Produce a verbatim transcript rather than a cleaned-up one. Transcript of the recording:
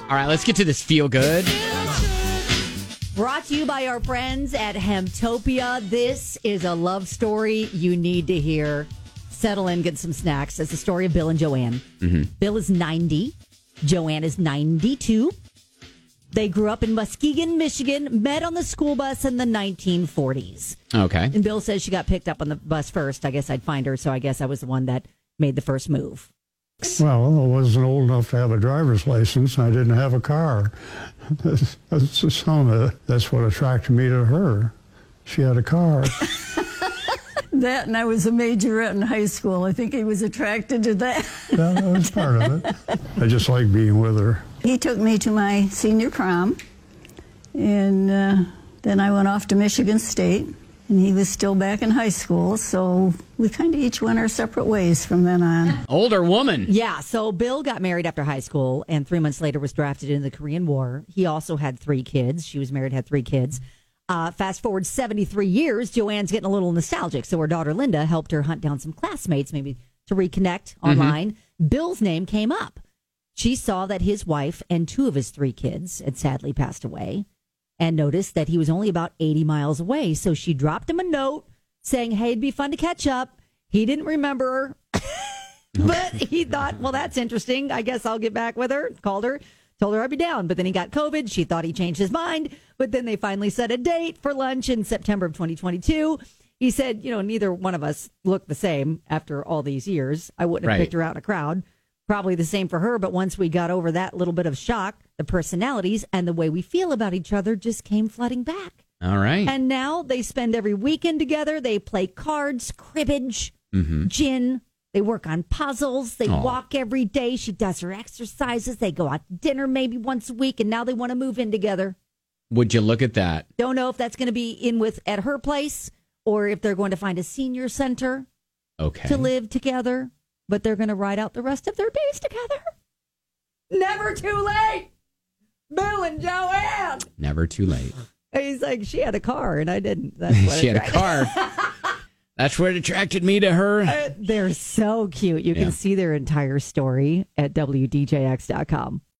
All right, let's get to this feel good. Brought to you by our friends at Hemtopia. This is a love story you need to hear. Settle in, get some snacks. It's the story of Bill and Joanne. Mm-hmm. Bill is ninety. Joanne is ninety-two. They grew up in Muskegon, Michigan, met on the school bus in the nineteen forties. Okay. And Bill says she got picked up on the bus first. I guess I'd find her, so I guess I was the one that made the first move. Well, I wasn't old enough to have a driver's license, and I didn't have a car. That's, that's, some of it. That's what attracted me to her. She had a car. That, and I was a majorette in high school. I think he was attracted to that. Yeah, that was part of it. I just like being with her. He took me to my senior prom, and uh, then I went off to Michigan State, and he was still back in high school, so we kind of each went our separate ways from then on. Older woman. Yeah, so Bill got married after high school, and three months later was drafted into the Korean War. He also had three kids. She was married, had three kids. Uh, fast forward seventy-three years, Joanne's getting a little nostalgic, so her daughter Linda helped her hunt down some classmates, maybe to reconnect online. Mm-hmm. Bill's name came up. She saw that his wife and two of his three kids had sadly passed away, and noticed that he was only about eighty miles away. So she dropped him a note saying, hey, it'd be fun to catch up. He didn't remember her, but he thought, well, that's interesting. I guess I'll get back with her. Called her, told her I'd be down. But then he got COVID. She thought he changed his mind. But then they finally set a date for lunch in September of twenty twenty-two. He said, you know, neither one of us look the same after all these years. I wouldn't have Right. picked her out in a crowd. Probably the same for her, but once we got over that little bit of shock, the personalities and the way we feel about each other just came flooding back. All right. And now they spend every weekend together. They play cards, cribbage, Mm-hmm. gin. They work on puzzles. They Aw. walk every day. She does her exercises. They go out to dinner maybe once a week, and now they want to move in together. Would you look at that? Don't know if that's going to be in with at her place or if they're going to find a senior center Okay. to live together. But they're going to ride out the rest of their days together. Never too late. Bill and Joanne. Never too late. He's like, she had a car and I didn't. That's what She had a attracted- car. That's what attracted me to her. Uh, They're so cute. You Yeah. can see their entire story at W D J X dot com.